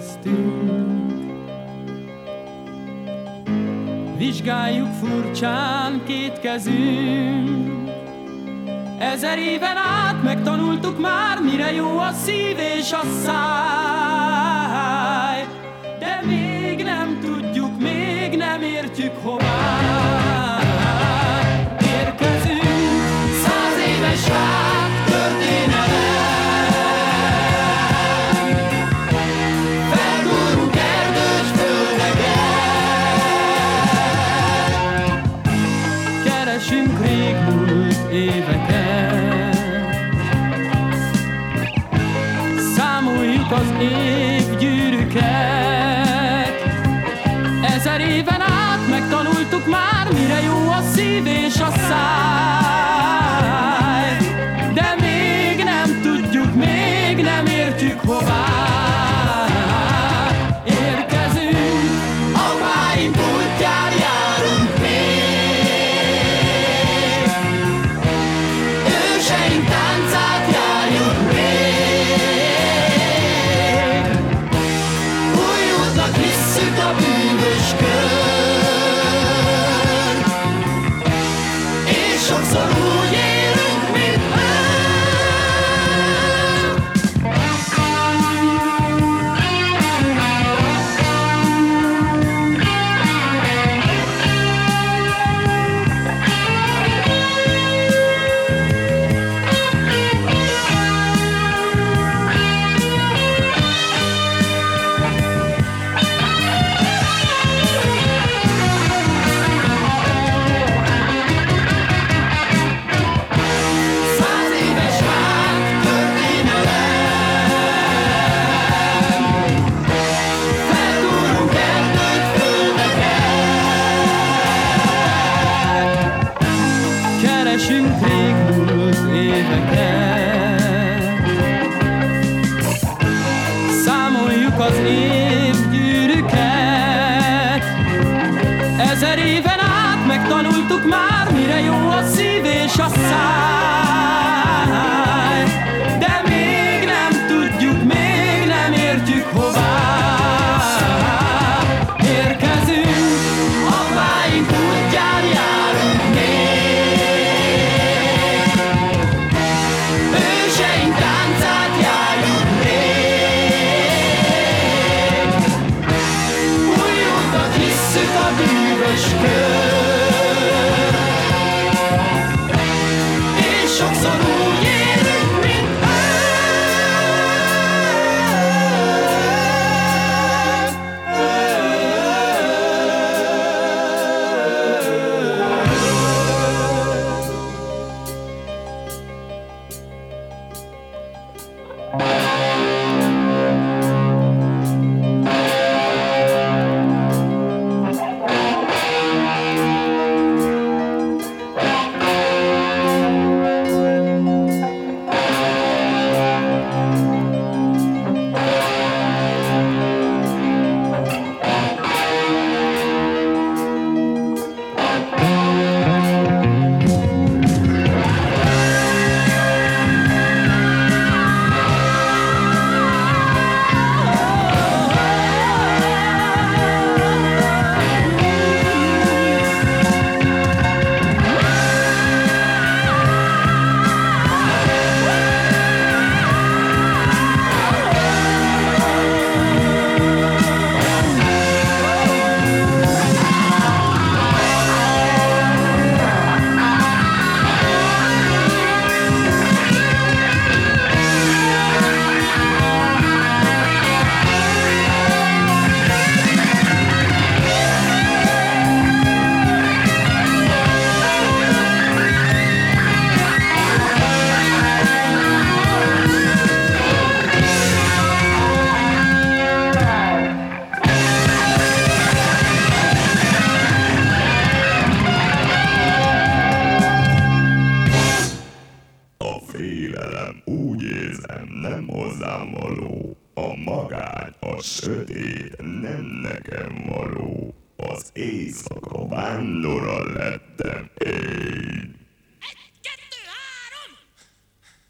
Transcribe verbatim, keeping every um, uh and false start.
köztünk. Vizsgáljuk furcsán két kezünk. Ezer éven át megtanultuk már, mire jó a szív és a száj. De még nem tudjuk, még nem értjük hová érkezünk. Száz éves hát történelem, felgurunk erdős földeken, keresünk régmúlt éveket, számoljuk az évgyűrűket. Ezer éven át megtanultuk már, mire jó a szív és a száj. De még nem tudjuk, még nem értjük hová érkezünk. Apáink útján járunk még, őseink táncát járjuk még. Új útnak hisszük a bűvös kör, és sokszor úgy élünk, mint ő. Száz éves hát történelem, felgurunk erdőt földeket, keresünk régmúlt éveket, számoljuk az évgyűrűket. Ezer éven át megtanultuk már, mire jó a szív és a száj. De még nem tudjuk, még nem értjük hová érkezünk. Apáink útján járunk még, őseink táncát járjuk még. Új útnak hisszük a bűvös kör, és sokszor úgy élünk, mint ő. nem hozzám való, a magány, a sötét nem nekem való, az éjszaka vándora lettem én.